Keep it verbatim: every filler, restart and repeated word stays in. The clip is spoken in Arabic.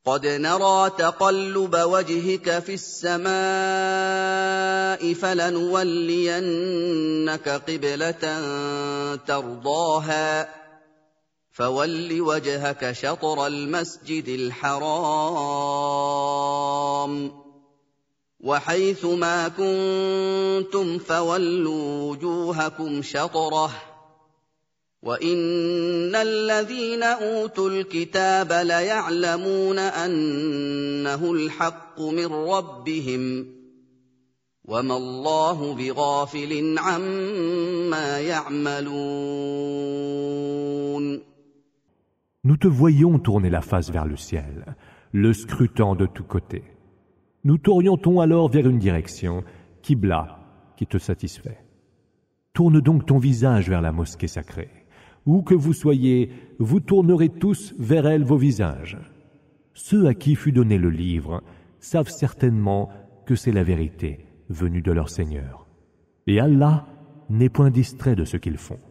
قد نرى تقلب وجهك في السماء فلنولينك قبلة ترضاها فول وجهك شطر المسجد الحرام وحيث ما كنتم فولوا وجوهكم شطره وإن الذين أوتوا الكتاب ليعلمون أنه الحق من ربهم وما الله بغافل عما يعملون. Nous te voyions tourner la face vers le ciel, le scrutant de tous côtés. Nous t'orientons alors vers une direction, Qibla, qui te satisfait. Tourne donc ton visage vers la mosquée sacrée. Où que vous soyez, vous tournerez tous vers elle vos visages. Ceux à qui fut donné le livre savent certainement que c'est la vérité venue de leur Seigneur. Et Allah n'est point distrait de ce qu'ils font.